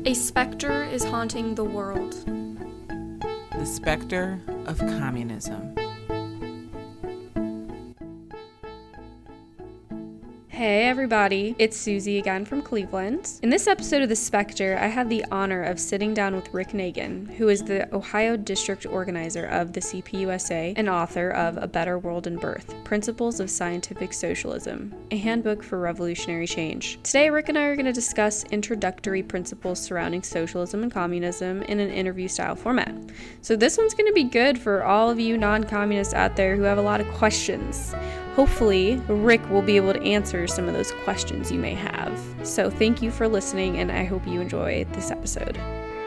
A specter is haunting the world. The specter of communism. Hey everybody, it's Susie again from Cleveland. In this episode of The Spectre, I had the honor of sitting down with Rick Nagin, who is the Ohio District Organizer of the CPUSA and author of A Better World in Birth, Principles of Scientific Socialism, a handbook for revolutionary change. Today, Rick and I are going to discuss introductory principles surrounding socialism and communism in an interview-style format. So this one's going to be good for all of you non-communists out there who have a lot of questions. Hopefully, Rick will be able to answer some of those questions you may have. So thank you for listening, and I hope you enjoy this episode.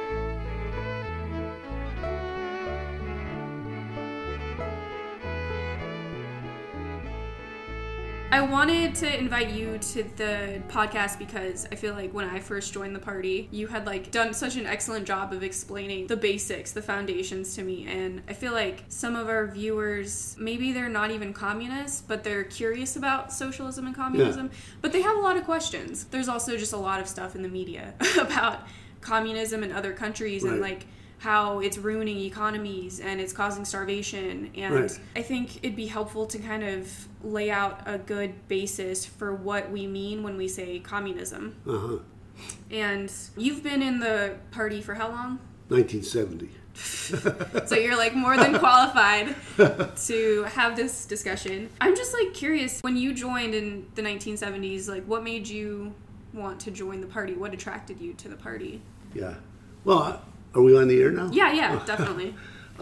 I wanted to invite you to the podcast because I feel like when I first joined the party, you had done such an excellent job of explaining the basics, the foundations to me. And I feel like some of our viewers, maybe they're not even communists, but they're curious about socialism and communism, but they have a lot of questions. There's also just a lot of stuff in the media about communism in other countries and how it's ruining economies and it's causing starvation. And I think it'd be helpful to kind of lay out a good basis for what we mean when we say communism. And you've been in the party for how long? 1970. So you're more than qualified to have this discussion. I'm just curious, when you joined in the 1970s, what made you want to join the party? What attracted you to the party? Yeah. Well, are we on the air now? Yeah, definitely.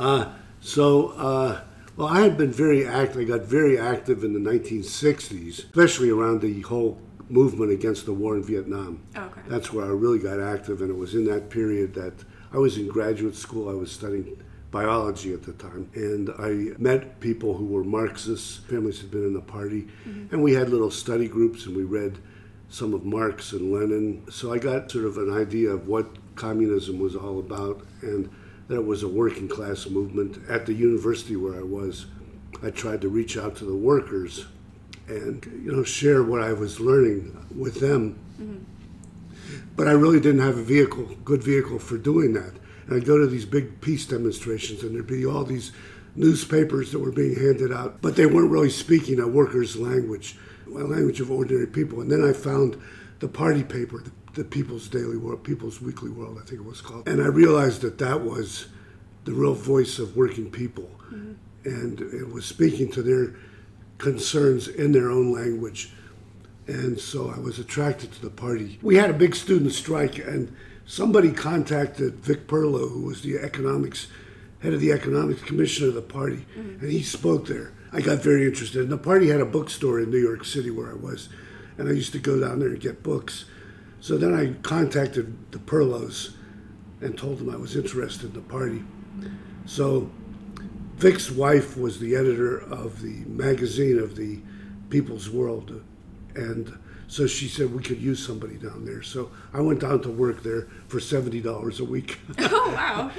Well, I had been very active. I got very active in the 1960s, especially around the whole movement against the war in Vietnam. Okay. That's where I really got active, and it was in that period that I was in graduate school. I was studying biology at the time, and I met people who were Marxists. Families had been in the party, and we had little study groups, and we read some of Marx and Lenin. So I got sort of an idea of what communism was all about, and that it was a working class movement. At the university where I was, I tried to reach out to the workers and share what I was learning with them. But I really didn't have a good vehicle for doing that. And I'd go to these big peace demonstrations, and there'd be all these newspapers that were being handed out, but they weren't really speaking a workers' language, a language of ordinary people. And then I found the party paper, the People's Daily World, People's Weekly World, I think it was called. And I realized that was the real voice of working people. And it was speaking to their concerns in their own language. And so I was attracted to the party. We had a big student strike, and somebody contacted Vic Perlow, who was the head of the economics commission of the party, and he spoke there. I got very interested. And the party had a bookstore in New York City where I was, and I used to go down there and get books. So then I contacted the Perlows and told them I was interested in the party. So Vic's wife was the editor of the magazine of the People's World, and so she said we could use somebody down there. So I went down to work there for $70 a week. Oh, wow.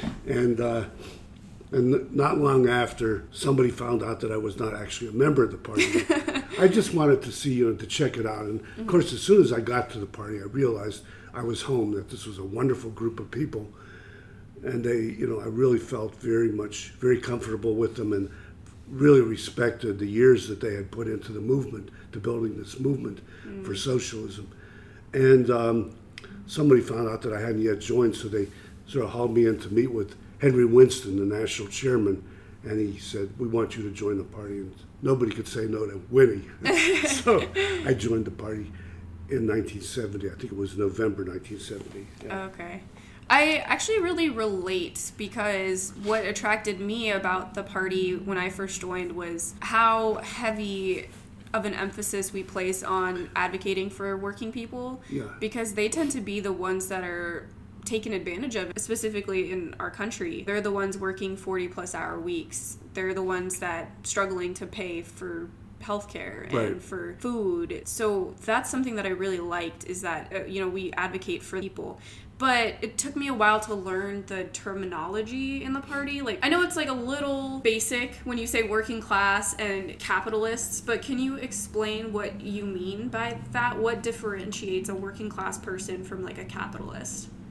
And not long after, somebody found out that I was not actually a member of the party. I just wanted to see, to check it out. And of course, as soon as I got to the party, I realized I was home, that this was a wonderful group of people. And I really felt very comfortable with them, and really respected the years that they had put into the movement, to building this movement for socialism. And somebody found out that I hadn't yet joined, so they sort of hauled me in to meet with Henry Winston, the national chairman, and he said, "We want you to join the party." And nobody could say no to Winnie. So I joined the party in 1970. I think it was November 1970. Yeah. Okay. I actually really relate, because what attracted me about the party when I first joined was how heavy of an emphasis we place on advocating for working people, because they tend to be the ones that are taken advantage of, specifically in our country. They're the ones working 40-plus hour weeks. They're the ones that struggling to pay for healthcare and for food. So that's something that I really liked, is that we advocate for people. But it took me a while to learn the terminology in the party. I know it's a little basic when you say working class and capitalists, but can you explain what you mean by that? What differentiates a working class person from a capitalist?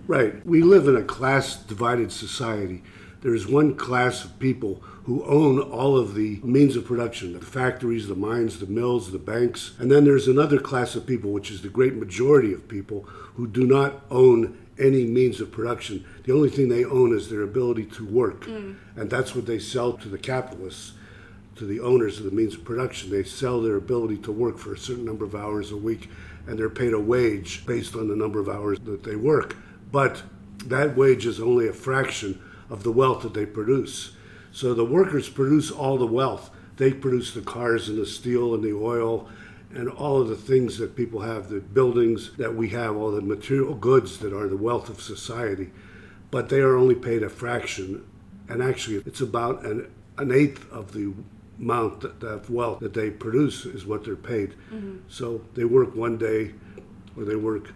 Right. We live in a class-divided society. There's one class of people who own all of the means of production, the factories, the mines, the mills, the banks. And then there's another class of people, which is the great majority of people, who do not own any means of production. The only thing they own is their ability to work. And that's what they sell to the capitalists, to the owners of the means of production. They sell their ability to work for a certain number of hours a week, and they're paid a wage based on the number of hours that they work. But that wage is only a fraction of the wealth that they produce. So the workers produce all the wealth. They produce the cars and the steel and the oil and all of the things that people have, the buildings that we have, all the material goods that are the wealth of society. But they are only paid a fraction. And actually, it's about an eighth of the amount of wealth that they produce is what they're paid. So they work one day, or they work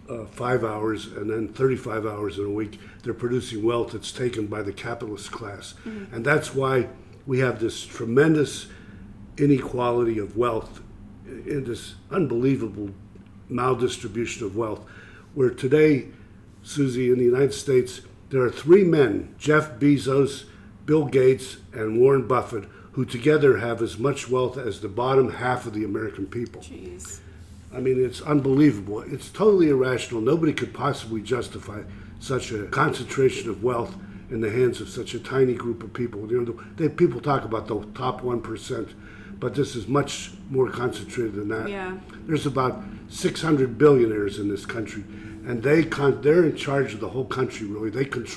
5 hours, and then 35 hours in a week. They're producing wealth that's taken by the capitalist class. And that's why we have this tremendous inequality of wealth, in this unbelievable maldistribution of wealth, where today, Susie, in the United States, there are three men, Jeff Bezos, Bill Gates, and Warren Buffett, who together have as much wealth as the bottom half of the American people. Jeez. I mean, it's unbelievable. It's totally irrational. Nobody could possibly justify such a concentration of wealth in the hands of such a tiny group of people. You know, people talk about the top 1%, but this is much more concentrated than that. Yeah. There's about 600 billionaires in this country, and they're in charge of the whole country, really.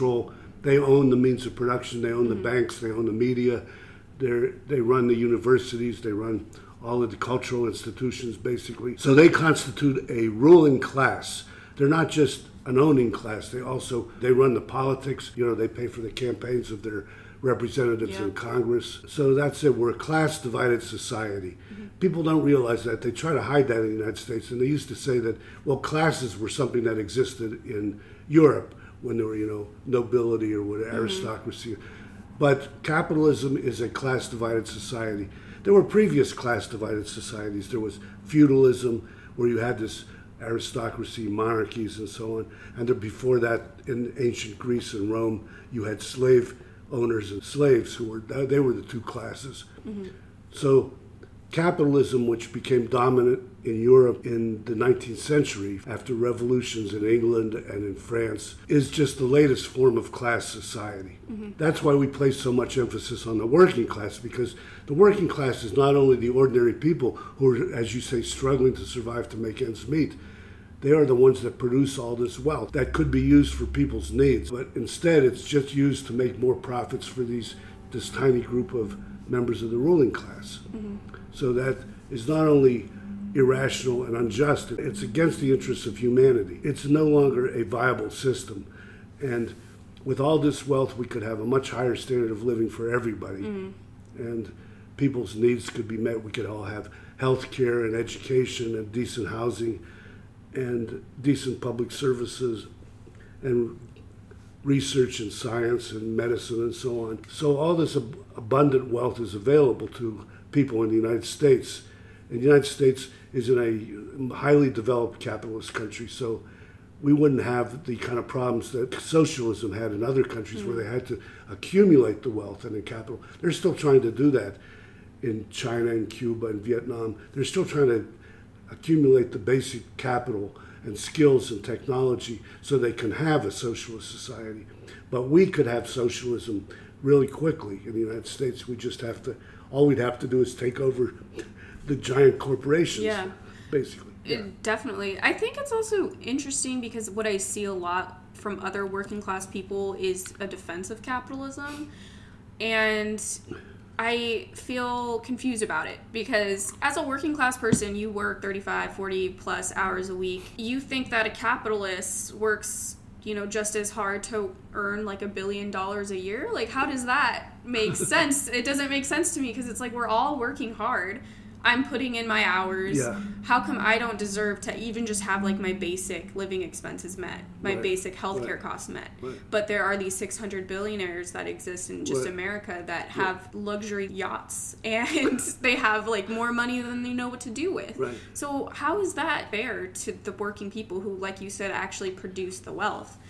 They own the means of production, they own the banks, they own the media, they run the universities, they run all of the cultural institutions, basically. So they constitute a ruling class. They're not just an owning class. They run the politics. You know, they pay for the campaigns of their representatives in Congress. So that's it. We're a class-divided society. People don't realize that. They try to hide that in the United States. And they used to say that, well, classes were something that existed in Europe when there were, you know, nobility or what, aristocracy. But capitalism is a class-divided society. There were previous class-divided societies. There was feudalism, where you had this aristocracy, monarchies, and so on. And then before that, in ancient Greece and Rome, you had slave owners and slaves they were the two classes. So capitalism, which became dominant in Europe in the 19th century after revolutions in England and in France, is just the latest form of class society. That's why we place so much emphasis on the working class, because the working class is not only the ordinary people who are, as you say, struggling to survive to make ends meet. They are the ones that produce all this wealth that could be used for people's needs, but instead it's just used to make more profits for this tiny group of members of the ruling class. So that is not only irrational and unjust, it's against the interests of humanity. It's no longer a viable system. And with all this wealth, we could have a much higher standard of living for everybody. And people's needs could be met. We could all have health care and education and decent housing and decent public services and research and science and medicine and so on. So all this abundant wealth is available to people in the United States. And the United States is in a highly developed capitalist country, so we wouldn't have the kind of problems that socialism had in other countries where they had to accumulate the wealth and the capital. They're still trying to do that in China and Cuba and Vietnam. They're still trying to accumulate the basic capital and skills and technology so they can have a socialist society. But we could have socialism really quickly in the United States. All we'd have to do is take over the giant corporations, basically. Definitely. I think it's also interesting because what I see a lot from other working class people is a defense of capitalism. And I feel confused about it because as a working class person, you work 35, 40 plus hours a week. You think that a capitalist works, you know, just as hard to earn like $1 billion a year. Like, how does that make sense? It doesn't make sense to me because it's like we're all working hard. I'm putting in my hours. Yeah. How come I don't deserve to even just have like my basic living expenses met, my basic healthcare costs met? But there are these 600 billionaires that exist in just America that have luxury yachts and they have like more money than they know what to do with. Right. So how is that fair to the working people who, like you said, actually produce the wealth?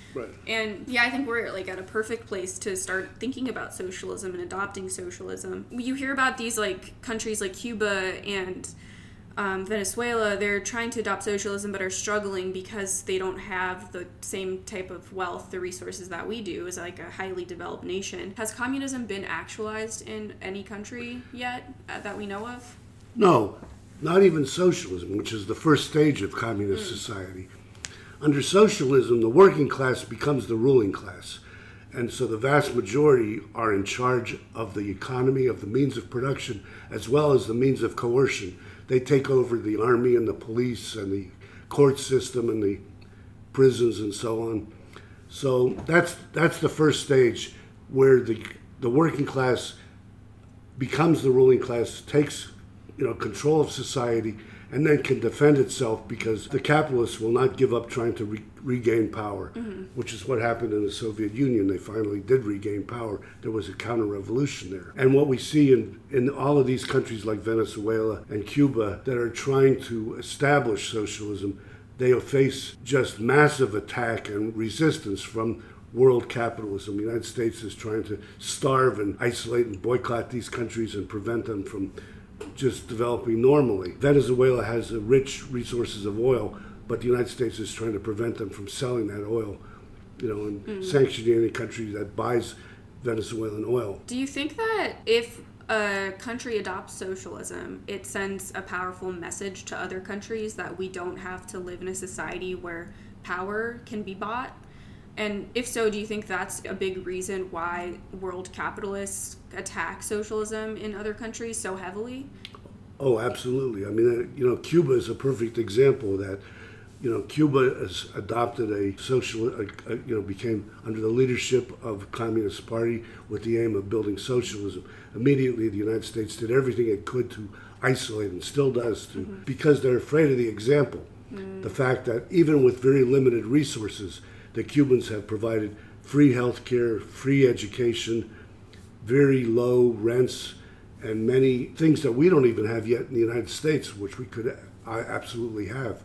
Right. And yeah, I think we're like at a perfect place to start thinking about socialism and adopting socialism. You hear about these like countries like Cuba and Venezuela. They're trying to adopt socialism but are struggling because they don't have the same type of wealth, the resources that we do as like a highly developed nation. Has communism been actualized in any country yet that we know of? No, not even socialism, which is the first stage of communist society. Under socialism, the working class becomes the ruling class. And so the vast majority are in charge of the economy, of the means of production, as well as the means of coercion. They take over the army and the police and the court system and the prisons and so on. So that's the first stage where the working class becomes the ruling class, takes control of society, and then can defend itself because the capitalists will not give up trying to regain power, which is what happened in the Soviet Union. They finally did regain power. There was a counter-revolution there. And what we see in all of these countries like Venezuela and Cuba that are trying to establish socialism, they face just massive attack and resistance from world capitalism. The United States is trying to starve and isolate and boycott these countries and prevent them from just developing normally. Venezuela has rich resources of oil, but the United States is trying to prevent them from selling that oil, and sanctioning any country that buys Venezuelan oil. Do you think that if a country adopts socialism, it sends a powerful message to other countries that we don't have to live in a society where power can be bought? And if so, do you think that's a big reason why world capitalists attack socialism in other countries so heavily? Oh, absolutely. I mean, Cuba is a perfect example of that. Cuba has adopted became under the leadership of the Communist Party with the aim of building socialism. Immediately, the United States did everything it could to isolate, and still does, because they're afraid of the example. The fact that even with very limited resources, the Cubans have provided free health care, free education, very low rents, and many things that we don't even have yet in the United States, which we could absolutely have.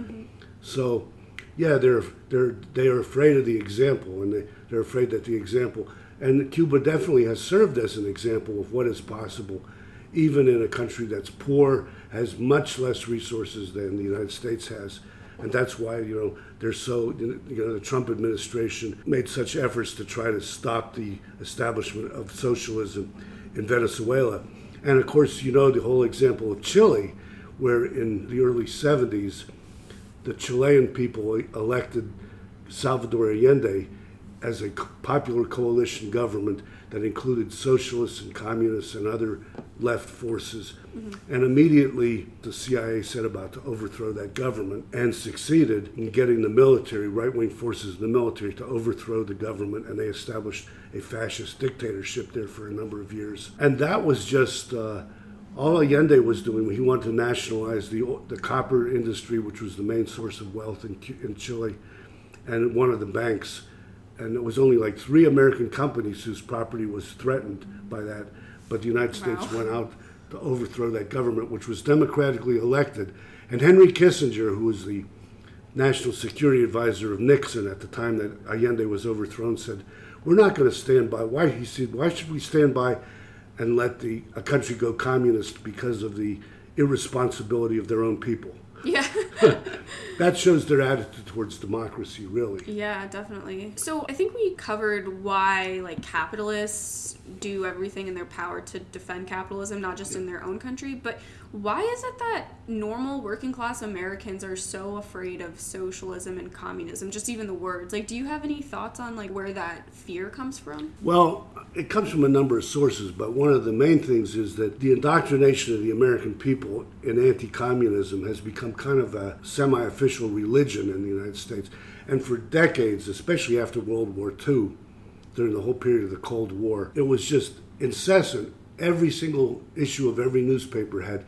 So, yeah, they are afraid of the example, and they're afraid that the example, and Cuba definitely has served as an example of what is possible, even in a country that's poor, has much less resources than the United States has. And that's why, they're so, the Trump administration made such efforts to try to stop the establishment of socialism in Venezuela. And of course, the whole example of Chile, where in the early 70s, the Chilean people elected Salvador Allende as a popular coalition government that included socialists and communists and other left forces. And immediately the CIA set about to overthrow that government and succeeded in getting the military, right-wing forces in the military, to overthrow the government, and they established a fascist dictatorship there for a number of years. And that was just all Allende was doing. He wanted to nationalize the copper industry, which was the main source of wealth in Chile, and one of the banks. And it was only like 3 American companies whose property was threatened by that. But the United States went out to overthrow that government, which was democratically elected. And Henry Kissinger, who was the national security advisor of Nixon at the time that Allende was overthrown, said, "We're not going to stand by." He said, "Why should we stand by and let a country go communist because of the irresponsibility of their own people?" Yeah. That shows their attitude towards democracy, really. Yeah, definitely. So I think we covered why capitalists do everything in their power to defend capitalism, not just in their own country, but why is it that normal working class Americans are so afraid of socialism and communism, just even the words? Do you have any thoughts on where that fear comes from? Well, it comes from a number of sources, but one of the main things is that the indoctrination of the American people in anti-communism has become kind of a semi-official religion in the United States. And for decades, especially after World War II, during the whole period of the Cold War, it was just incessant. Every single issue of every newspaper had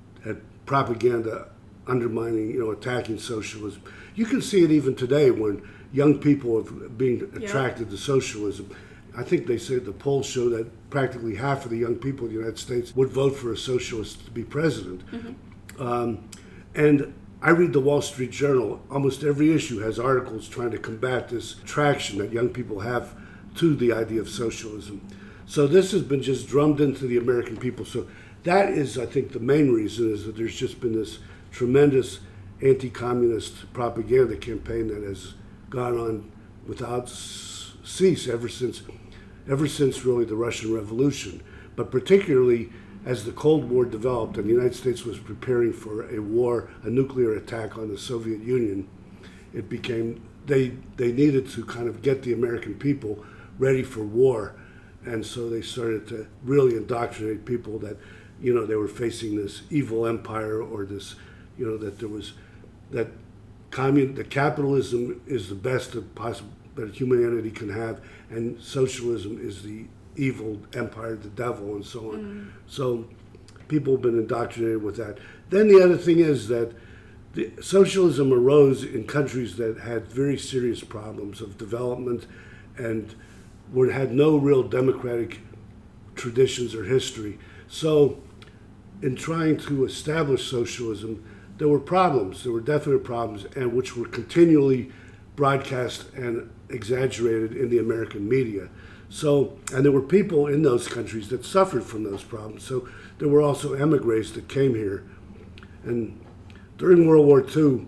propaganda undermining, attacking socialism. You can see it even today when young people are being attracted to socialism. I think they say the polls show that practically half of the young people in the United States would vote for a socialist to be president. And I read the Wall Street Journal. Almost every issue has articles trying to combat this attraction that young people have to the idea of socialism. So this has been just drummed into the American people. So that is, I think, the main reason is that there's just been this tremendous anti-communist propaganda campaign that has gone on without cease ever since really the Russian Revolution. But particularly as the Cold War developed and the United States was preparing for a war, a nuclear attack on the Soviet Union, it became, they needed to kind of get the American people ready for war. And so they started to really indoctrinate people that, you know, they were facing this evil empire, or this, you know, that there was, that the capitalism is the best that humanity can have, and socialism is the evil empire, the devil, and so on. So people have been indoctrinated with that. Then the other thing is that socialism arose in countries that had very serious problems of development and had no real democratic traditions or history. So in trying to establish socialism, there were problems. There were definite problems, and which were continually broadcast and exaggerated in the American media. So, and there were people in those countries that suffered from those problems. So there were also emigres that came here. And during World War II,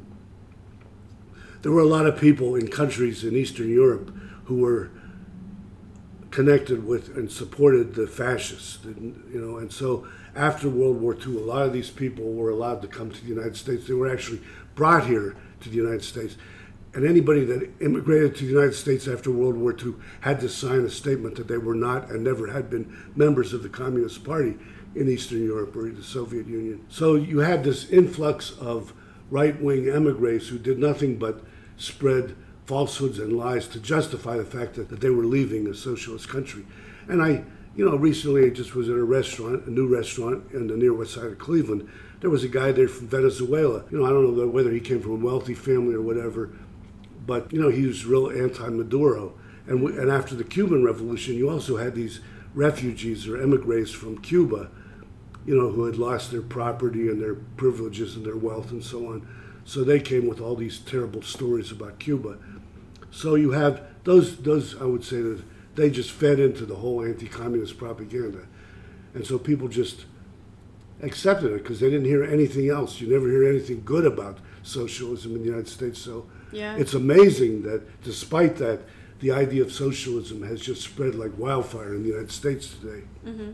there were a lot of people in countries in Eastern Europe who were connected with and supported the fascists, you know. And so after World War II, a lot of these people were allowed to come to the United States. They were actually brought here to the United States. And anybody that immigrated to the United States after World War II had to sign a statement that they were not and never had been members of the Communist Party in Eastern Europe or the Soviet Union. So you had this influx of right-wing emigres who did nothing but spread falsehoods and lies to justify the fact that they were leaving a socialist country. And recently I just was at a new restaurant in the near west side of Cleveland. There was a guy there from Venezuela. You know, I don't know whether he came from a wealthy family or whatever, but, you know, he was real anti-Maduro. And after the Cuban Revolution, you also had these refugees or emigres from Cuba, you know, who had lost their property and their privileges and their wealth and so on. So they came with all these terrible stories about Cuba. So you have those I would say that they just fed into the whole anti-communist propaganda. And so people just accepted it because they didn't hear anything else. You never hear anything good about socialism in the United States. So yeah. It's amazing that despite that, the idea of socialism has just spread like wildfire in the United States today. Mm-hmm.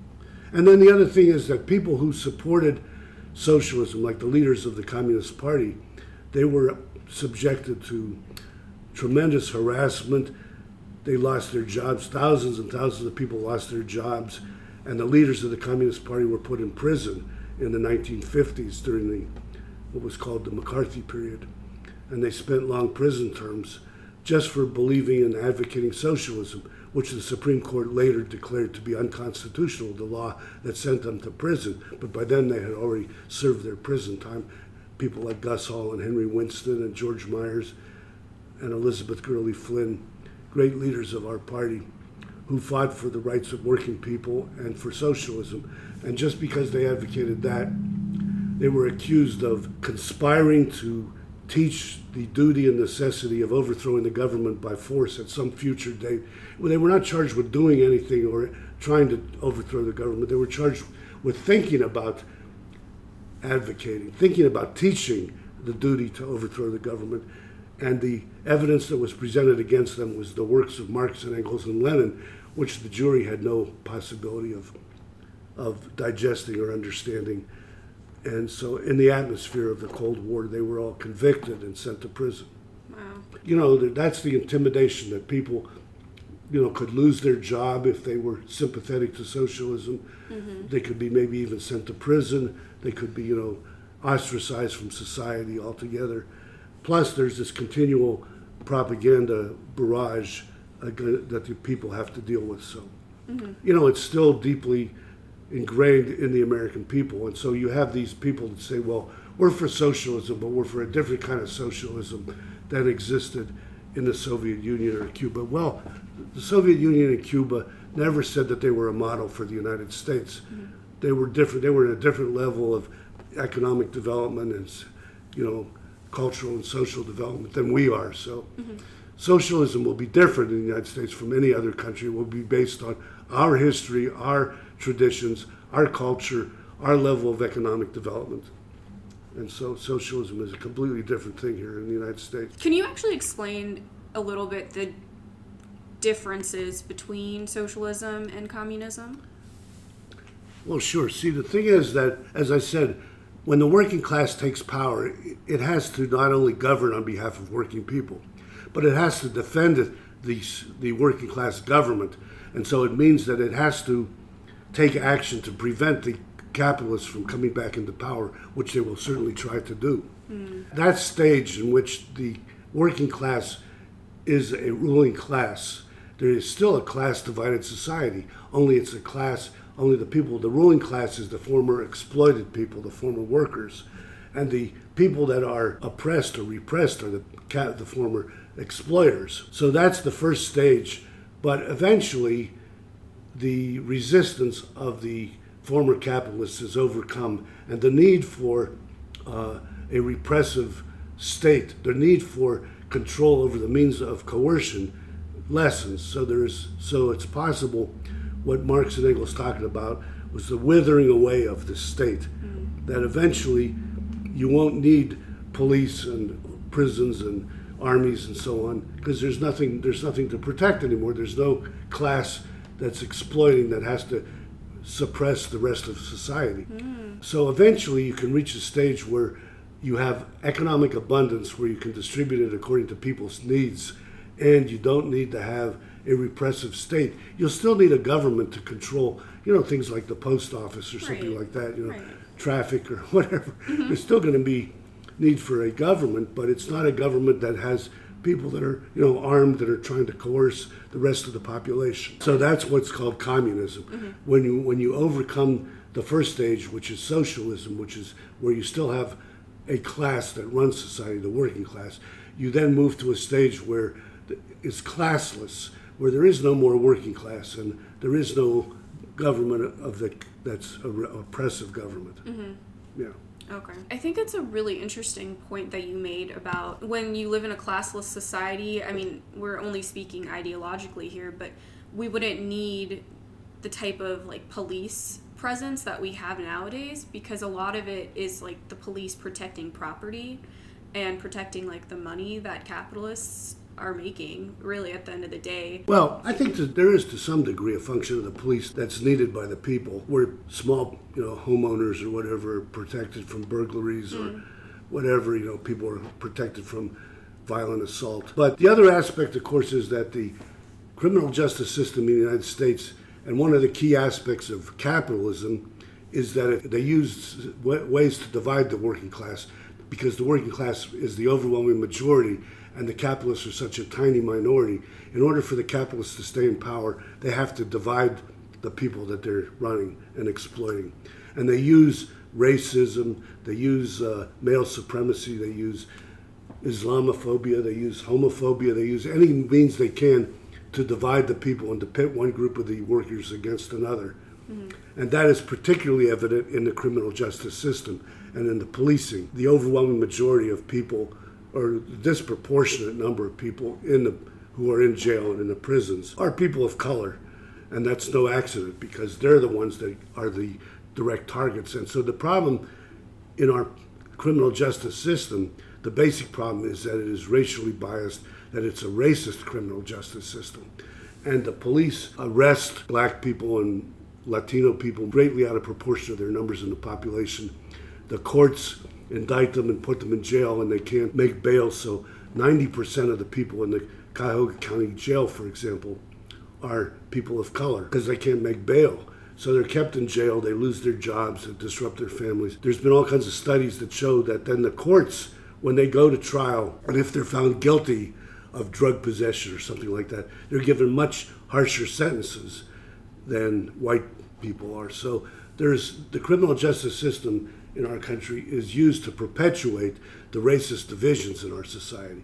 And then the other thing is that people who supported socialism, like the leaders of the Communist Party, they were subjected to tremendous harassment. They lost their jobs. Thousands and thousands of people lost their jobs. And the leaders of the Communist Party were put in prison in the 1950s during what was called the McCarthy period. And they spent long prison terms just for believing and advocating socialism, which the Supreme Court later declared to be unconstitutional, the law that sent them to prison. But by then they had already served their prison time. People like Gus Hall and Henry Winston and George Myers and Elizabeth Gurley Flynn, great leaders of our party, who fought for the rights of working people and for socialism. And just because they advocated that, they were accused of conspiring to teach the duty and necessity of overthrowing the government by force at some future date. Well, they were not charged with doing anything or trying to overthrow the government. They were charged with thinking about advocating, thinking about teaching the duty to overthrow the government. And the evidence that was presented against them was the works of Marx and Engels and Lenin, which the jury had no possibility of digesting or understanding. And so in the atmosphere of the Cold War, they were all convicted and sent to prison. Wow. You know, that's the intimidation that people, you know, could lose their job if they were sympathetic to socialism. Mm-hmm. They could be maybe even sent to prison. They could be, you know, ostracized from society altogether. Plus, there's this continual propaganda barrage that the people have to deal with. So, you know, it's still deeply ingrained in the American people. And so you have these people that say, well, we're for socialism, but we're for a different kind of socialism that existed in the Soviet Union or Cuba. Well, the Soviet Union and Cuba never said that they were a model for the United States. They were different. They were at a different level of economic development and cultural and social development than we are. So socialism will be different in the United States from any other country. It will be based on our history, our traditions, our culture, our level of economic development. And so socialism is a completely different thing here in the United States. Can you actually explain a little bit the differences between socialism and communism? Well, sure. See, the thing is that, as I said, when the working class takes power, it has to not only govern on behalf of working people, but it has to defend the working class government. And so it means that it has to take action to prevent the capitalists from coming back into power, which they will certainly try to do. That stage in which the working class is a ruling class, there is still a class-divided society. Only it's a class, only the ruling class is the former exploited people, the former workers. And the people that are oppressed or repressed are the former exploiters. So that's the first stage. But eventually, the resistance of the former capitalists is overcome, and the need for a repressive state, the need for control over the means of coercion lessens. So it's possible what Marx and Engels talking about was the withering away of the state, that eventually you won't need police and prisons and armies and so on, because there's nothing to protect anymore. There's no class that's exploiting that has to suppress the rest of society. So eventually you can reach a stage where you have economic abundance, where you can distribute it according to people's needs, and you don't need to have a repressive state. You'll still need a government to control, things like the post office or something like that, traffic or whatever. There's still going to be need for a government, but it's not a government that has people that are, armed, that are trying to coerce the rest of the population. So that's what's called communism. When you overcome the first stage, which is socialism, which is where you still have a class that runs society, the working class, you then move to a stage where it's classless, where there is no more working class and there is no government that's a oppressive government. Yeah. Okay. I think it's a really interesting point that you made about when you live in a classless society. I mean, we're only speaking ideologically here, but we wouldn't need the type of police presence that we have nowadays, because a lot of it is the police protecting property and protecting the money that capitalists are making, really, at the end of the day. Well, I think that there is to some degree a function of the police that's needed by the people, where small, homeowners or whatever are protected from burglaries or whatever, people are protected from violent assault. But the other aspect, of course, is that the criminal justice system in the United States, and one of the key aspects of capitalism, is that they use ways to divide the working class, because the working class is the overwhelming majority and the capitalists are such a tiny minority. In order for the capitalists to stay in power, they have to divide the people that they're running and exploiting. And they use racism, they use male supremacy, they use Islamophobia, they use homophobia, they use any means they can to divide the people and to pit one group of the workers against another. And that is particularly evident in the criminal justice system and in the policing. The overwhelming majority of people, or the disproportionate number of people who are in jail and in the prisons, are people of color. And that's no accident, because they're the ones that are the direct targets. And so the problem in our criminal justice system, the basic problem is that it is racially biased, that it's a racist criminal justice system. And the police arrest black people and Latino people greatly out of proportion to their numbers in the population. The courts indict them and put them in jail, and they can't make bail. So 90% of the people in the Cuyahoga County Jail, for example, are people of color, because they can't make bail. So they're kept in jail, they lose their jobs, it disrupts their families. There's been all kinds of studies that show that then the courts, when they go to trial, and if they're found guilty of drug possession or something like that, they're given much harsher sentences than white people are. So the criminal justice system in our country is used to perpetuate the racist divisions in our society.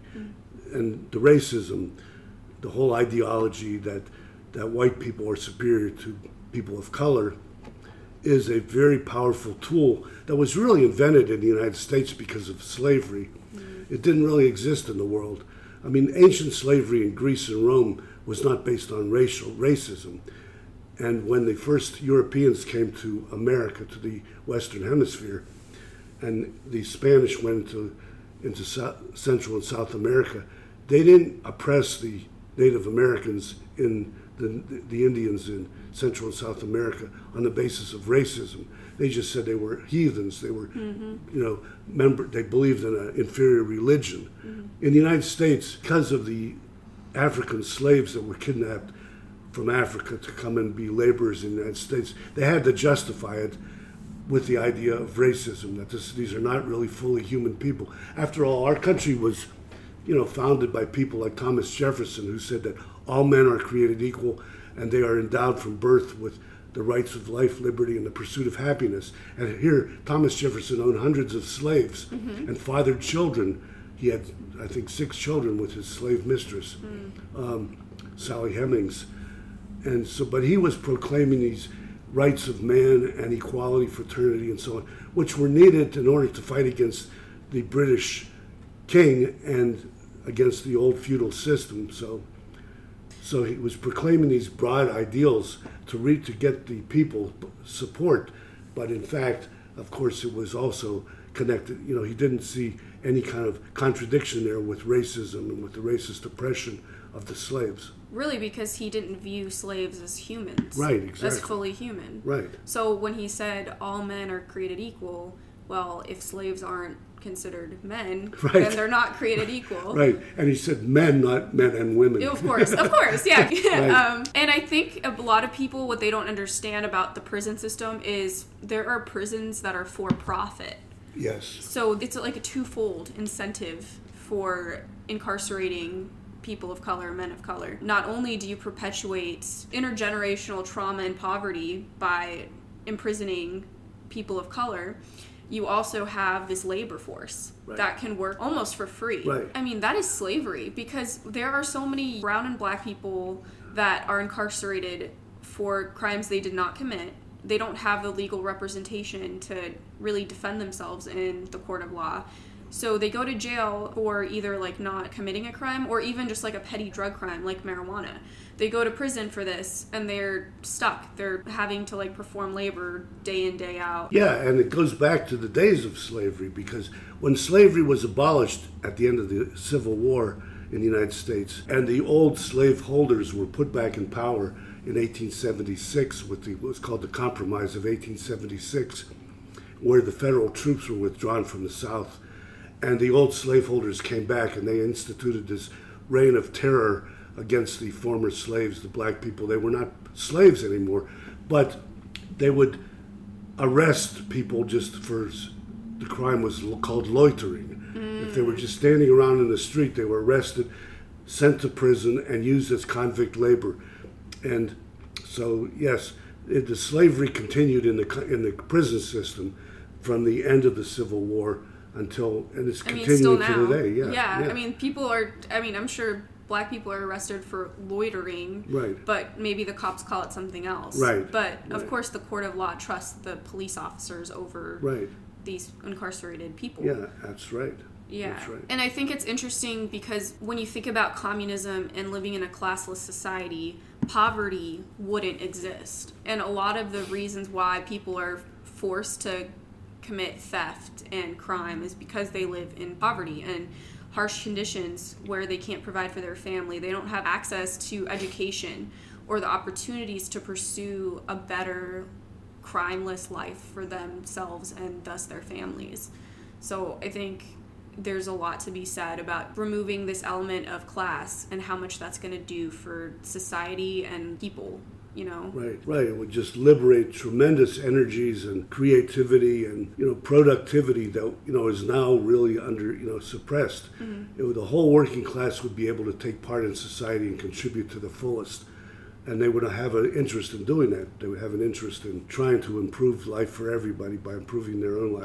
And the racism, the whole ideology that white people are superior to people of color, is a very powerful tool that was really invented in the United States because of slavery. It didn't really exist in the world. I mean, ancient slavery in Greece and Rome was not based on racism. And when the first Europeans came to America, to the Western Hemisphere, and the Spanish went into Central and South America, they didn't oppress the Native Americans in the Indians in Central and South America on the basis of racism. They just said they were heathens. They were, they believed in an inferior religion. In the United States, because of the African slaves that were kidnapped from Africa to come and be laborers in the United States, they had to justify it with the idea of racism, that these are not really fully human people. After all, our country was, founded by people like Thomas Jefferson, who said that all men are created equal and they are endowed from birth with the rights of life, liberty, and the pursuit of happiness. And here, Thomas Jefferson owned hundreds of slaves and fathered children. He had, I think, 6 children with his slave mistress, Sally Hemings. And so, but he was proclaiming these rights of man and equality, fraternity, and so on, which were needed in order to fight against the British king and against the old feudal system. So he was proclaiming these broad ideals to get the people support, but in fact, of course, it was also connected. He didn't see any kind of contradiction there with racism and with the racist oppression of the slaves. Really, because he didn't view slaves as humans. Right, exactly. As fully human. Right. So when he said all men are created equal, well, if slaves aren't considered men, then they're not created equal. Right. And he said men, not men and women. Of course, yeah. Right. And I think a lot of people, what they don't understand about the prison system is there are prisons that are for profit. Yes. So it's like a twofold incentive for incarcerating people of color, men of color. Not only do you perpetuate intergenerational trauma and poverty by imprisoning people of color, you also have this labor force that can work almost for free. Right. I mean, that is slavery, because there are so many brown and black people that are incarcerated for crimes they did not commit. They don't have the legal representation to really defend themselves in the court of law. So they go to jail for either like not committing a crime or even just like a petty drug crime like marijuana. They go to prison for this and they're stuck. They're having to like perform labor day in, day out. Yeah, and it goes back to the days of slavery, because when slavery was abolished at the end of the Civil War in the United States and the old slave holders were put back in power in 1876 with what was called the Compromise of 1876, where the federal troops were withdrawn from the South. And the old slaveholders came back and they instituted this reign of terror against the former slaves, the black people. They were not slaves anymore, but they would arrest people just for, the crime was called loitering. If they were just standing around in the street, they were arrested, sent to prison, and used as convict labor. And so, yes, the slavery continued in the prison system from the end of the Civil War until, and it's continuing to today. Yeah. I mean, I'm sure black people are arrested for loitering, right? But maybe the cops call it something else, right? But of course, the court of law trusts the police officers over these incarcerated people. Yeah, that's right. Yeah, that's right. And I think it's interesting because when you think about communism and living in a classless society, poverty wouldn't exist, and a lot of the reasons why people are forced to commit theft and crime is because they live in poverty and harsh conditions where they can't provide for their family. They don't have access to education or the opportunities to pursue a better crimeless life for themselves and thus their families. So I think there's a lot to be said about removing this element of class and how much that's going to do for society and people. Right. It would just liberate tremendous energies and creativity and, productivity that, is now really under, suppressed. The whole working class would be able to take part in society and contribute to the fullest. And they would have an interest in doing that. They would have an interest in trying to improve life for everybody by improving their own lives.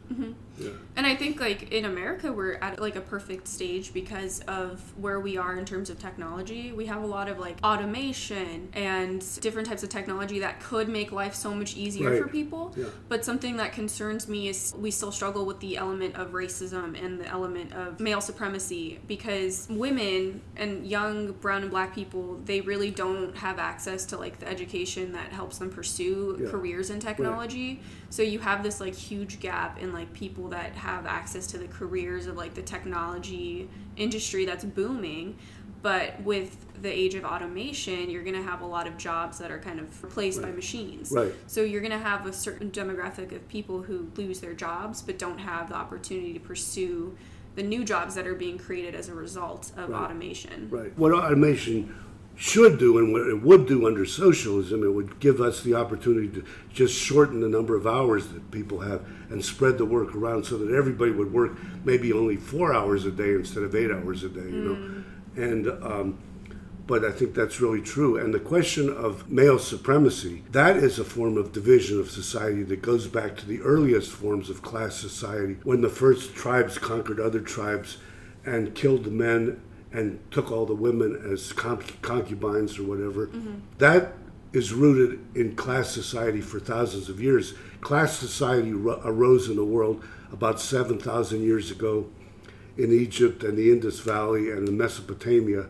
Yeah. And I think, like, in America, we're at, like, a perfect stage because of where we are in terms of technology. We have a lot of, like, automation and different types of technology that could make life so much easier for people. Yeah. But something that concerns me is we still struggle with the element of racism and the element of male supremacy, because women and young brown and black people, they really don't have access to, like, the education that helps them pursue careers in technology. Right. So you have this, like, huge gap in, like, people that have access to the careers of, like, the technology industry that's booming. But with the age of automation, you're going to have a lot of jobs that are kind of replaced by machines. Right. So you're going to have a certain demographic of people who lose their jobs but don't have the opportunity to pursue the new jobs that are being created as a result of automation. Right. What automation should do, and what it would do under socialism, it would give us the opportunity to just shorten the number of hours that people have and spread the work around so that everybody would work maybe only 4 hours a day instead of 8 hours a day, you know. And but I think that's really true. And the question of male supremacy, that is a form of division of society that goes back to the earliest forms of class society, when the first tribes conquered other tribes and killed the men and took all the women as concubines or whatever. That is rooted in class society for thousands of years. Class society arose in the world about 7,000 years ago in Egypt and the Indus Valley and in Mesopotamia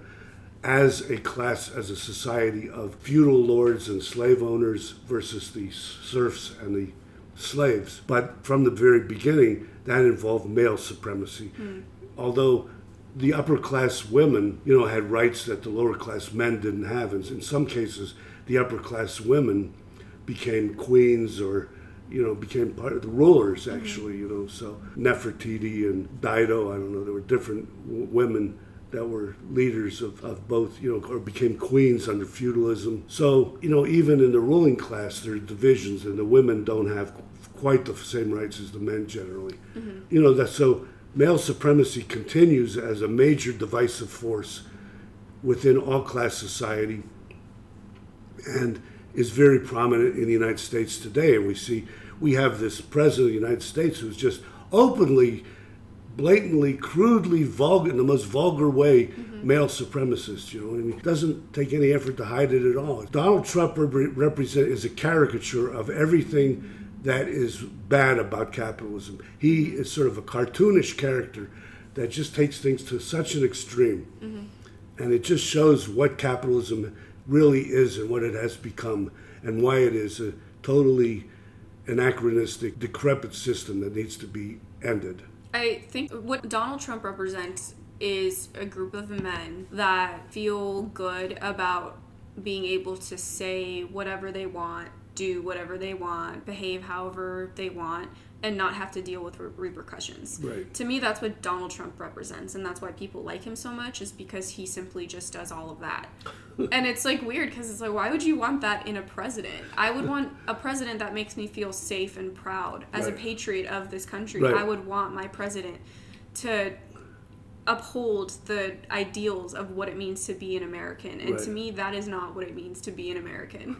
as a class, as a society of feudal lords and slave owners versus the serfs and the slaves. But from the very beginning, that involved male supremacy. Although the upper class women, you know, had rights that the lower class men didn't have. And in some cases, the upper class women became queens or, you know, became part of the rulers, actually, you know. So Nefertiti and Dido, I don't know, there were different women that were leaders of both, you know, or became queens under feudalism. So, you know, even in the ruling class, there are divisions, and the women don't have quite the same rights as the men generally. You know, that's so. Male supremacy continues as a major divisive force within all class society and is very prominent in the United States today. And we have this president of the United States who's just openly, blatantly, crudely, vulgar, in the most vulgar way, male supremacist, you know what I mean? Doesn't take any effort to hide it at all. Donald Trump is a caricature of everything that is bad about capitalism. He is sort of a cartoonish character that just takes things to such an extreme. And it just shows what capitalism really is and what it has become and why it is a totally anachronistic, decrepit system that needs to be ended. I think what Donald Trump represents is a group of men that feel good about being able to say whatever they want, do whatever they want, behave however they want, and not have to deal with repercussions. Right. To me, that's what Donald Trump represents, and that's why people like him so much, is because he simply just does all of that. And it's, like, weird, because it's like, why would you want that in a president? I would want a president that makes me feel safe and proud. As a patriot of this country, I would want my president to uphold the ideals of what it means to be an American. And to me, that is not what it means to be an American.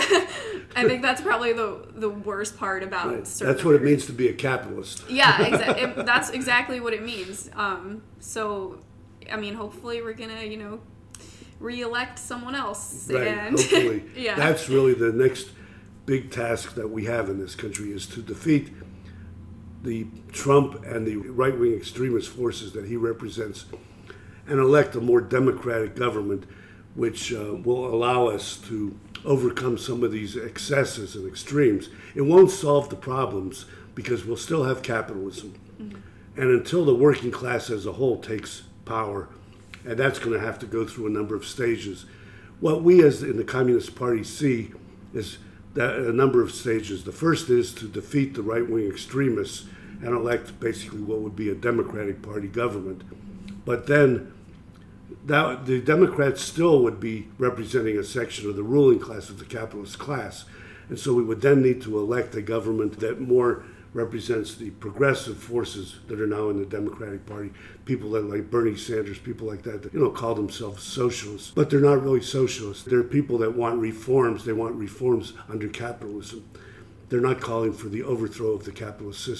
I think that's probably the worst part about That's what it means to be a capitalist. Yeah, exactly. That's exactly what it means. So, I mean, hopefully we're going to, you know, re-elect someone else. Right, and hopefully. That's really the next big task that we have in this country, is to defeat the Trump and the right-wing extremist forces that he represents and elect a more democratic government which will allow us to overcome some of these excesses and extremes. It won't solve the problems because we'll still have capitalism. And until the working class as a whole takes power, and that's going to have to go through a number of stages. What we as in the Communist Party see is that a number of stages. The first is to defeat the right-wing extremists and elect basically what would be a Democratic Party government. But then the Democrats still would be representing a section of the ruling class, of the capitalist class. And so we would then need to elect a government that more represents the progressive forces that are now in the Democratic Party, people that like Bernie Sanders, people like that, you know, call themselves socialists, but they're not really socialists. They're people that want reforms. They want reforms under capitalism. They're not calling for the overthrow of the capitalist system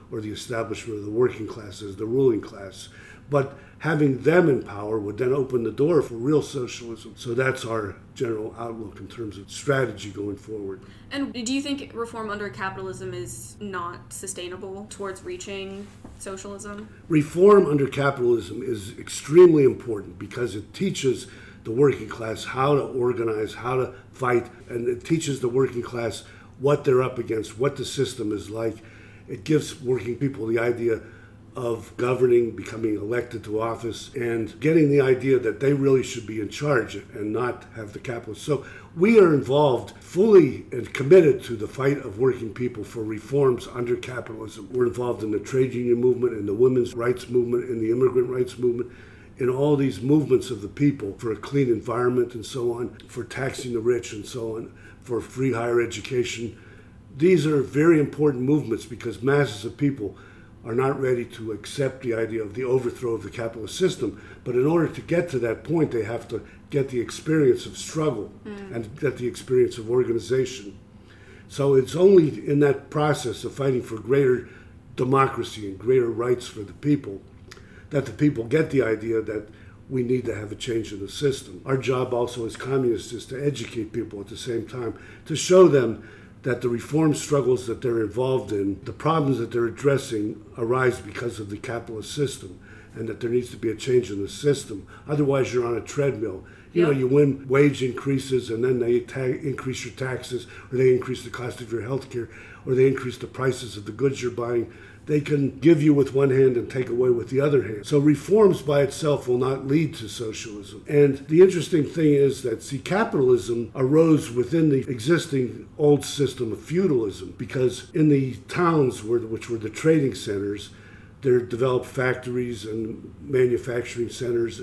or the establishment of the working class as the ruling class. But having them in power would then open the door for real socialism. So that's our general outlook in terms of strategy going forward. And do you think reform under capitalism is not sustainable towards reaching socialism? Reform under capitalism is extremely important because it teaches the working class how to organize, how to fight, and it teaches the working class what they're up against, what the system is like. It gives working people the idea of governing, becoming elected to office, and getting the idea that they really should be in charge and not have the capitalists. So we are involved fully and committed to the fight of working people for reforms under capitalism. We're involved in the trade union movement, in the women's rights movement, in the immigrant rights movement, in all these movements of the people for a clean environment and so on, for taxing the rich and so on, for free higher education. These are very important movements because masses of people are not ready to accept the idea of the overthrow of the capitalist system. But in order to get to that point, they have to get the experience of struggle and get the experience of organization. So it's only in that process of fighting for greater democracy and greater rights for the people that the people get the idea that we need to have a change in the system. Our job also as communists is to educate people at the same time, to show them that the reform struggles that they're involved in, the problems that they're addressing, arise because of the capitalist system, and that there needs to be a change in the system. Otherwise, you're on a treadmill. You know, you win wage increases, and then they increase your taxes, or they increase the cost of your health care, or they increase the prices of the goods you're buying. They can give you with one hand and take away with the other hand. So reforms by itself will not lead to socialism. And the interesting thing is that, see, capitalism arose within the existing old system of feudalism, because in the towns, which were the trading centers, there developed factories and manufacturing centers,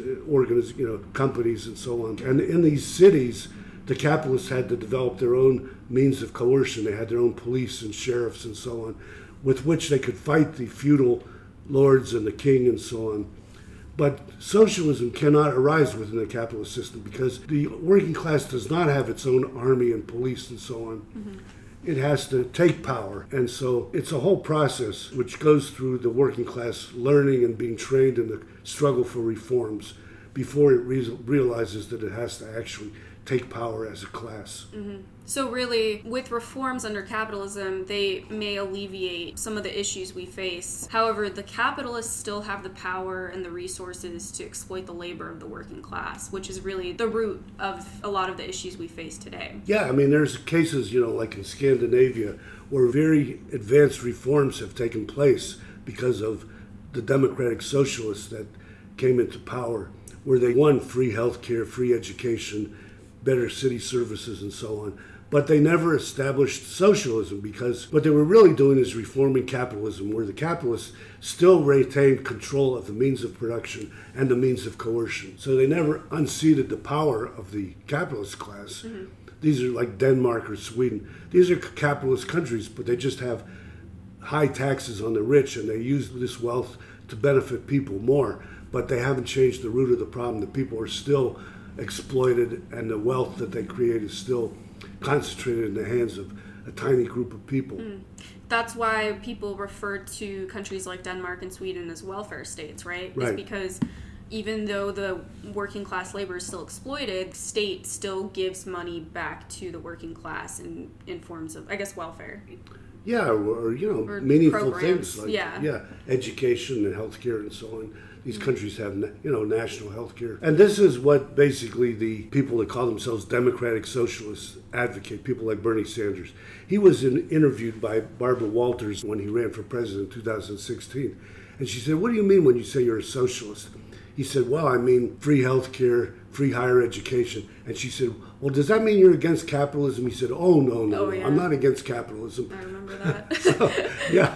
companies and so on. And in these cities, the capitalists had to develop their own means of coercion. They had their own police and sheriffs and so on, with which they could fight the feudal lords and the king and so on. But socialism cannot arise within the capitalist system because the working class does not have its own army and police and so on. Mm-hmm. It has to take power. And so it's a whole process which goes through the working class learning and being trained in the struggle for reforms before it realizes that it has to actually take power as a class. Mm-hmm. So really, with reforms under capitalism, they may alleviate some of the issues we face. However, the capitalists still have the power and the resources to exploit the labor of the working class, which is really the root of a lot of the issues we face today. Yeah, I mean, there's cases, like in Scandinavia, where very advanced reforms have taken place because of the democratic socialists that came into power, where they won free healthcare, free education, better city services and so on. But they never established socialism because what they were really doing is reforming capitalism, where the capitalists still retained control of the means of production and the means of coercion. So they never unseated the power of the capitalist class. Mm-hmm. These are like Denmark or Sweden. These are capitalist countries, but they just have high taxes on the rich, and they use this wealth to benefit people more. But they haven't changed the root of the problem. The people are still exploited, and the wealth that they create is still concentrated in the hands of a tiny group of people. That's why people refer to countries like Denmark and Sweden as welfare states, right? Right. It's because even though the working class labor is still exploited, state still gives money back to the working class in forms of, I guess, welfare. Yeah, or meaningful programs. things like education and healthcare and so on. These countries have, national health care. And this is what basically the people that call themselves democratic socialists advocate, people like Bernie Sanders. He was interviewed by Barbara Walters when he ran for president in 2016. And she said, "What do you mean when you say you're a socialist?" He said, "Well, I mean free health care, free higher education." And she said, "Well, does that mean you're against capitalism?" He said, no, yeah. I'm not against capitalism. I remember that. Yeah.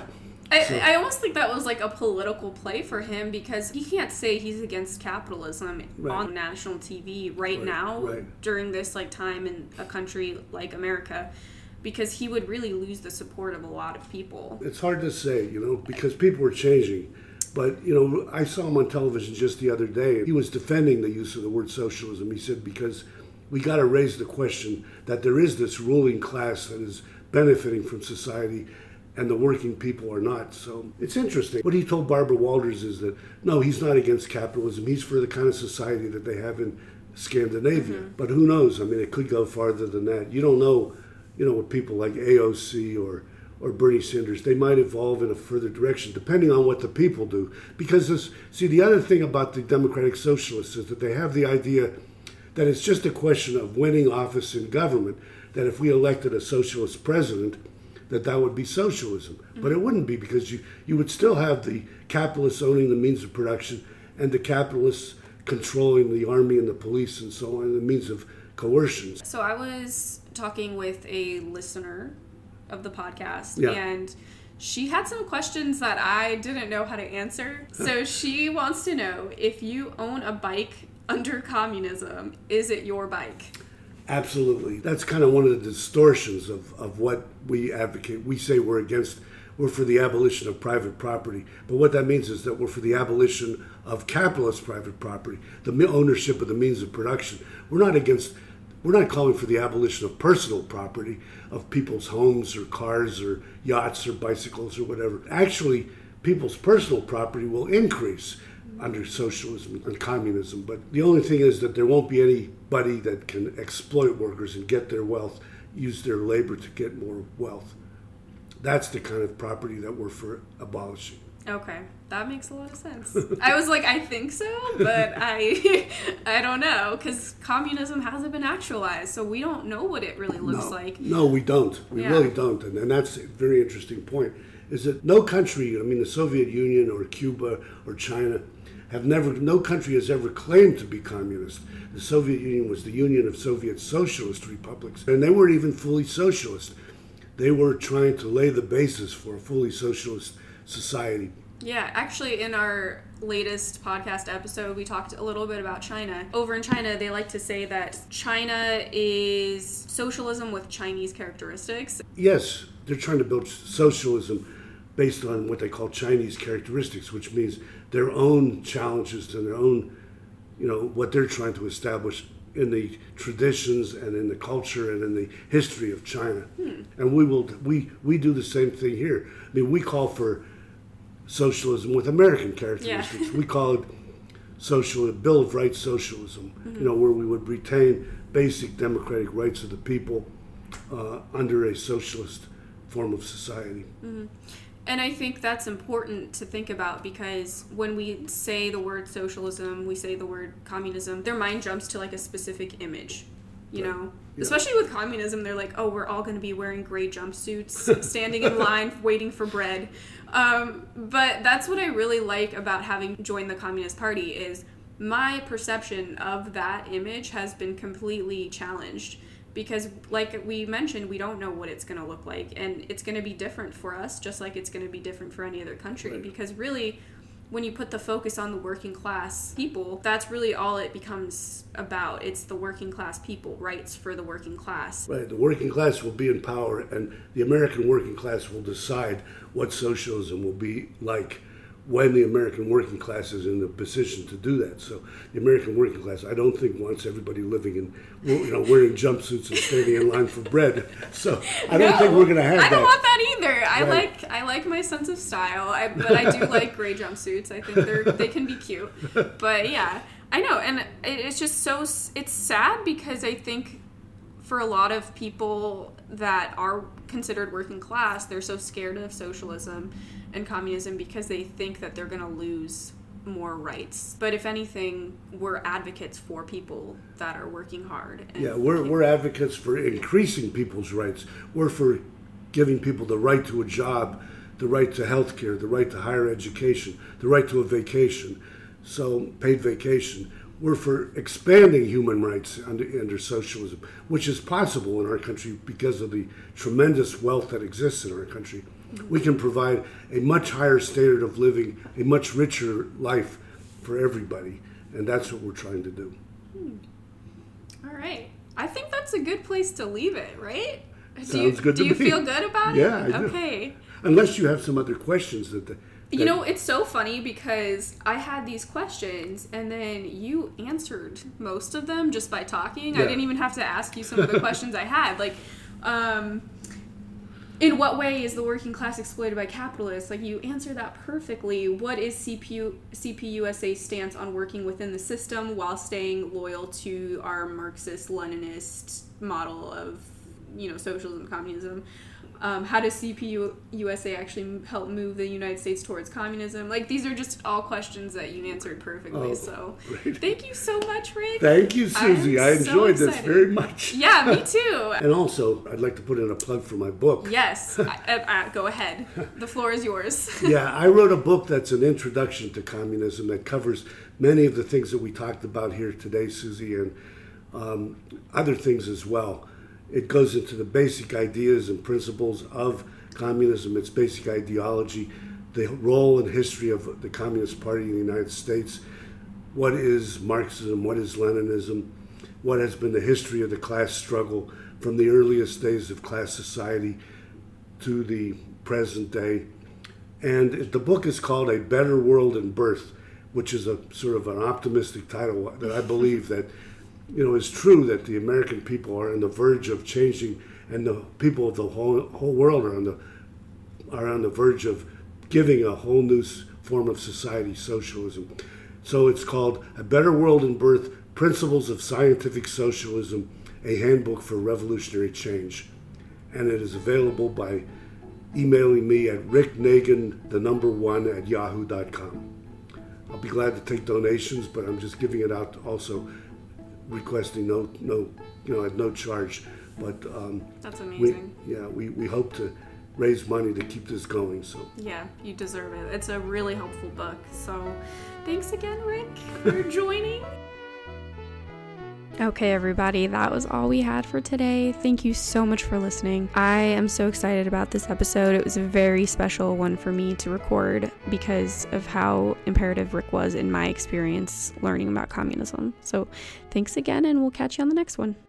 I almost think that was like a political play for him, because he can't say he's against capitalism on national TV right now during this time in a country like America, because he would really lose the support of a lot of people. It's hard to say, because people are changing. But, I saw him on television just the other day. He was defending the use of the word socialism. He said, because we got to raise the question that there is this ruling class that is benefiting from society, and the working people are not. So it's interesting. What he told Barbara Walters is that, no, he's not against capitalism. He's for the kind of society that they have in Scandinavia. But who knows? I mean, it could go farther than that. You don't know, with people like AOC or Bernie Sanders, they might evolve in a further direction, depending on what the people do. Because, the other thing about the Democratic Socialists is that they have the idea that it's just a question of winning office in government, that if we elected a socialist president, that would be socialism. But it wouldn't be, because you would still have the capitalists owning the means of production and the capitalists controlling the army and the police and so on, the means of coercion. So I was talking with a listener of the podcast, and she had some questions that I didn't know how to answer. So she wants to know, if you own a bike under communism, is it your bike? Absolutely. That's kind of one of the distortions of what we advocate. We say we're for the abolition of private property. But what that means is that we're for the abolition of capitalist private property, the ownership of the means of production. We're not calling for the abolition of personal property, of people's homes or cars or yachts or bicycles or whatever. Actually, people's personal property will increase under socialism and communism. But the only thing is that there won't be anybody that can exploit workers and get their wealth, use their labor to get more wealth. That's the kind of property that we're for abolishing. Okay, that makes a lot of sense. I was like, I think so, but I don't know, because communism hasn't been actualized, so we don't know what it really looks like. No, we don't. We really don't. And that's a very interesting point, is that no country, the Soviet Union or Cuba or China, no country has ever claimed to be communist. The Soviet Union was the Union of Soviet Socialist Republics, and they weren't even fully socialist. They were trying to lay the basis for a fully socialist society. Yeah, actually, in our latest podcast episode, we talked a little bit about China. Over in China, they like to say that China is socialism with Chinese characteristics. Yes, they're trying to build socialism based on what they call Chinese characteristics, which means their own challenges and their own, what they're trying to establish in the traditions and in the culture and in the history of China. And we do the same thing here. We call for socialism with American characteristics. Yeah. We call it Bill of Rights socialism, where we would retain basic democratic rights of the people under a socialist form of society. Mm-hmm. And I think that's important to think about, because when we say the word socialism, we say the word communism, their mind jumps to like a specific image, you know? Yeah. Especially with communism, they're like, oh, we're all going to be wearing gray jumpsuits, standing in line, waiting for bread. But that's what I really like about having joined the Communist Party, is my perception of that image has been completely challenged. Because, like we mentioned, we don't know what it's going to look like. And it's going to be different for us, just like it's going to be different for any other country. Right. Because really, when you put the focus on the working class people, that's really all it becomes about. It's the working class people, rights for the working class. Right. The working class will be in power, and the American working class will decide what socialism will be like when the American working class is in the position to do that. So the American working class, I don't think, wants everybody living in, wearing jumpsuits and standing in line for bread. So I don't think we're going to have that. I don't want that either. Right. I like my sense of style, but I do like gray jumpsuits. I think they can be cute. But yeah, I know, and it's just it's sad, because I think for a lot of people that are considered working class, they're so scared of socialism and communism because they think that they're going to lose more rights. But if anything, we're advocates for people that are working hard. And we're advocates for increasing people's rights. We're for giving people the right to a job, the right to health care, the right to higher education, the right to a vacation, so paid vacation. We're for expanding human rights under socialism, which is possible in our country because of the tremendous wealth that exists in our country. We can provide a much higher standard of living, a much richer life for everybody, and that's what we're trying to do. All right. I think that's a good place to leave it, right? Sounds good to me. Do you feel good about it? Yeah, I do. Okay. Unless you have some other questions that it's so funny, because I had these questions and then you answered most of them just by talking. Yeah. I didn't even have to ask you some of the questions I had. Like, in what way is the working class exploited by capitalists? Like, you answer that perfectly. What is CPUSA's stance on working within the system while staying loyal to our Marxist-Leninist model of, socialism, communism? How does CPUSA actually help move the United States towards communism? Like, these are just all questions that you answered perfectly. Great. Thank you so much, Rick. Thank you, Susie. I enjoyed this very much. Yeah, me too. And also, I'd like to put in a plug for my book. Yes. Go ahead. The floor is yours. Yeah, I wrote a book that's an introduction to communism that covers many of the things that we talked about here today, Susie, and other things as well. It goes into the basic ideas and principles of communism, its basic ideology, the role and history of the Communist Party in the United States, what is Marxism, what is Leninism, what has been the history of the class struggle from the earliest days of class society to the present day. And the book is called A Better World in Birth, which is a sort of an optimistic title that I believe that it's true that the American people are on the verge of changing, and the people of the whole world are on the verge of giving a whole new form of society, socialism. So it's called A Better World in Birth, Principles of Scientific Socialism, a Handbook for Revolutionary Change. And it is available by emailing me at ricknagan1@yahoo.com. I'll be glad to take donations, but I'm just giving it out also, requesting no at no charge, but that's amazing. We hope to raise money to keep this going. So yeah, you deserve it. It's a really helpful book. So thanks again, Rick, for joining. Okay, everybody, that was all we had for today. Thank you so much for listening. I am so excited about this episode. It was a very special one for me to record because of how imperative Rick was in my experience learning about communism. So thanks again, and we'll catch you on the next one.